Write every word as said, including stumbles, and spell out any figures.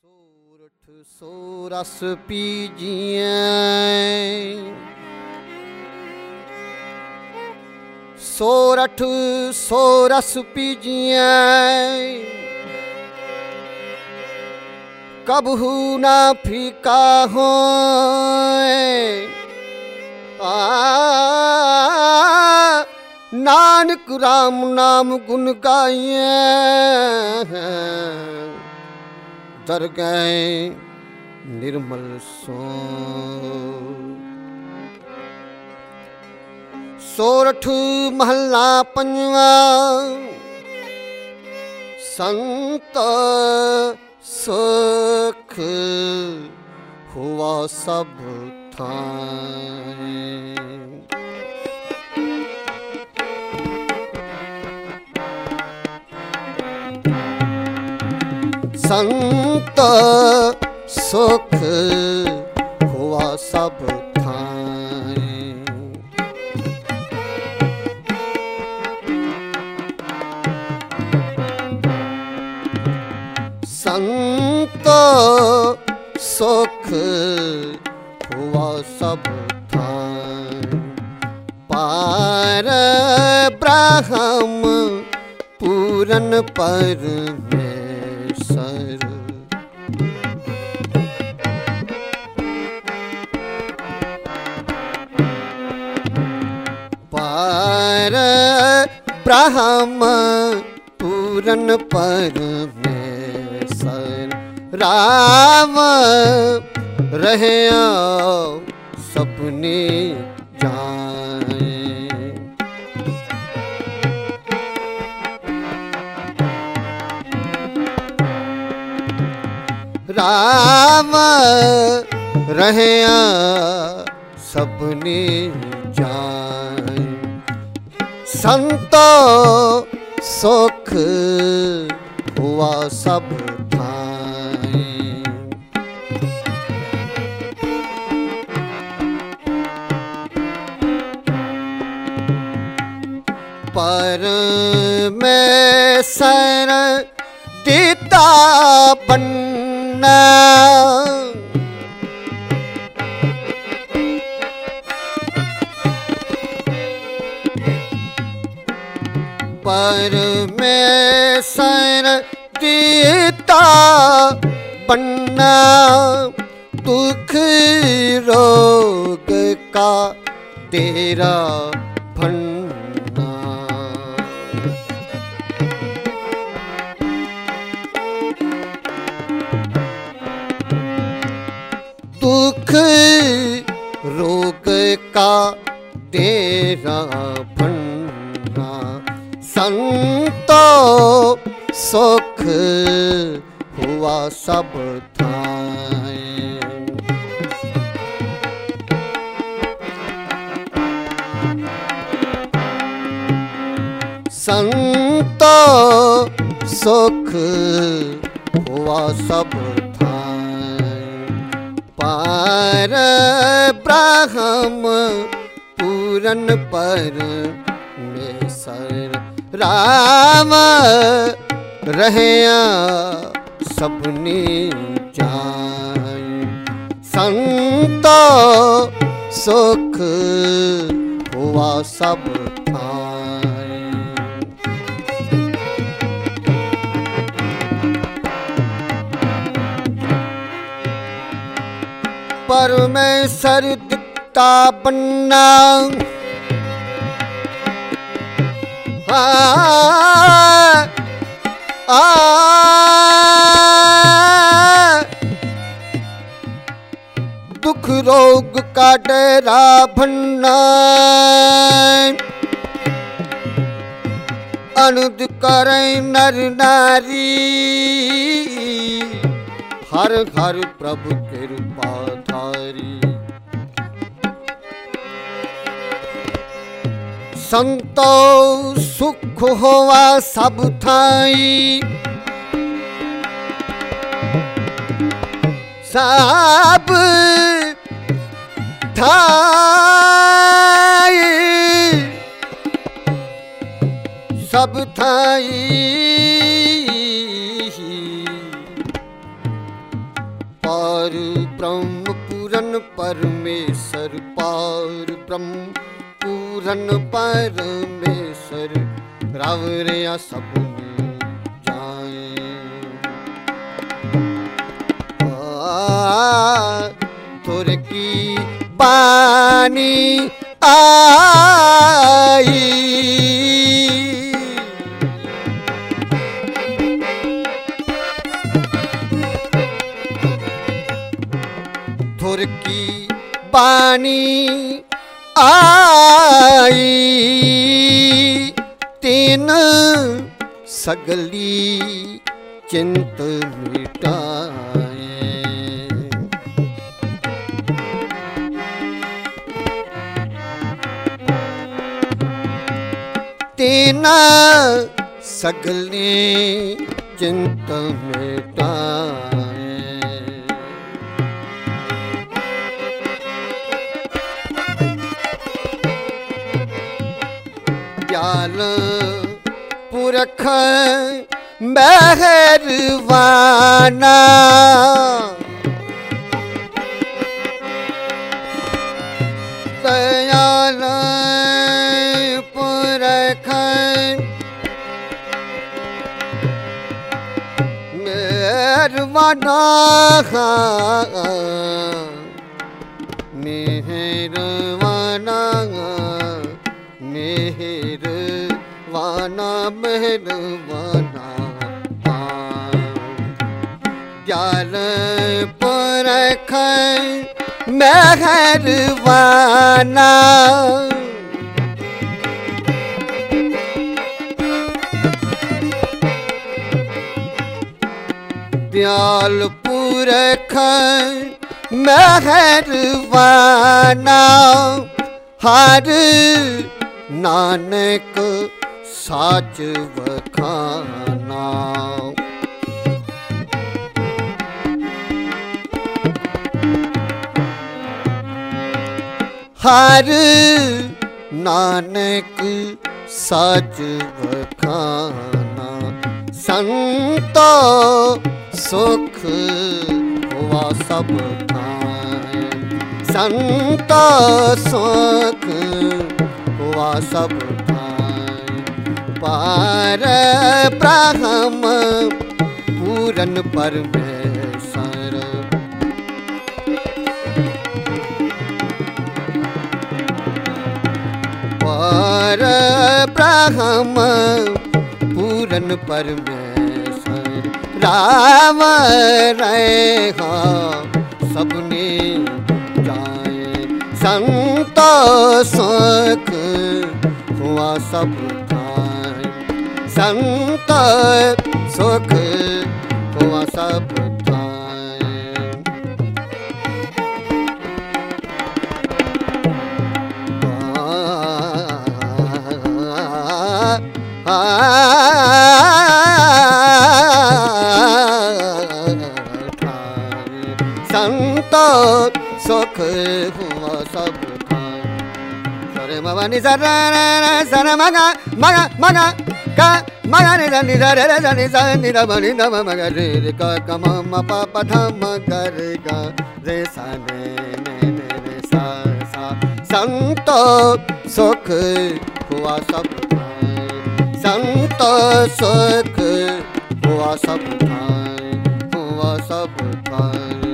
सोरठ सो रस पीजिए, सोरठ सो रस पीजिए, कबहू ना फीका हो नानक राम नाम गुन गाइए, दर गए निर्मल सो। सोरठ महला पंजवा, संत सुख हुआ सब थाए। संत सुख हुआ सब थाए। संत सुख हुआ सब थाए। पार ब्रह्म पूरन परमेश्वर, पार ब्रह्म पूरन परमेश्वर। राम रहे सपने जाए। राम रहे सपने जाए। संतो सुख हुआ सब थाए। परमेश्वर देता बनना, परमेश्वर देता बनना। दुख रोग का तेरा भरना, दुख रोग का तेरा भरना। संतो सुख हुआ सब थाए। संतो सुख हुआ सब थाए। पार ब्रह्म पूरन परमेश्वर। राम रहे सबने जाए। संतो सुख हुआ सब थाए। परमेश्वर दिखता बनना, आ, आ, दुख रोग का डेरा भरना। अनुद करें नर नारी, हर हर प्रभु कृपा धारी। संतो सुख होवा सब थाई। सब थाई, सब थाई। ब्रह्म पूरन परमेश्वर पार ब्रह्म पूरन परमेश्वर रावरिया सबने जाए। तुर की बानी आई तुर की बानी आई तीन सगली चिंत मिटाए। तीन सगली चिंत मिटाए। दयाल पुरख मेहरबाना दयाल पुरख मेहरबाना मेहरबाना मेहरबाना मेहरबाना दयाल पुरख मेहरबाना दयाल पुरख मेहरबाना हर नानक साच वखाना। हर नानक साच वखाना संतो सुख हुआ सब खाए। संतो सुख हुआ सब खाए। पार ब्रह्म पूरन परमेश्वर पार ब्रह्म पूरन परमेश्वर राम रहा सबने जाए। संतो सुख हुआ सब खाए। संत सुख हुआ सब खाए। आ, आ, संत सुख हुआ सब खाए। सरे मवा नि सा रे रे सरे मगा मगा मगा का मगा नि सा नि सा रे रे सा नि सा नि दा नि दा मगा रे रे का का म म प प ध म ग रे गा रे सा ने ने ने रे सा सा। संत सुख हुआ सब खाए। संत सुख हुआ सब खाए हुआ सब खाए।